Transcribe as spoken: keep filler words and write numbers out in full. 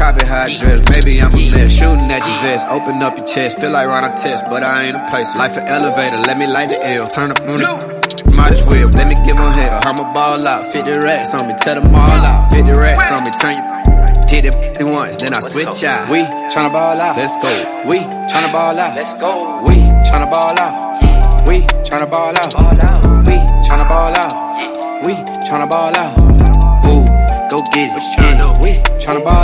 copy how I dress, maybe I'm a mess. Shooting at your vest, open up your chest. Feel like Ron Test, but I ain't a pacer. Life an elevator, let me light the L. Turn up on the might as well, let me give on hell. I'ma ball out, fifty racks on me, tell them all out. fifty racks on me, turn you hit it once, then I switch out. We tryna ball out, let's go. We tryna ball out, let's go. We tryna ball out, we tryna ball out, we tryna ball out, we tryna ball out. Ooh, go get it, yeah. We tryna ball out.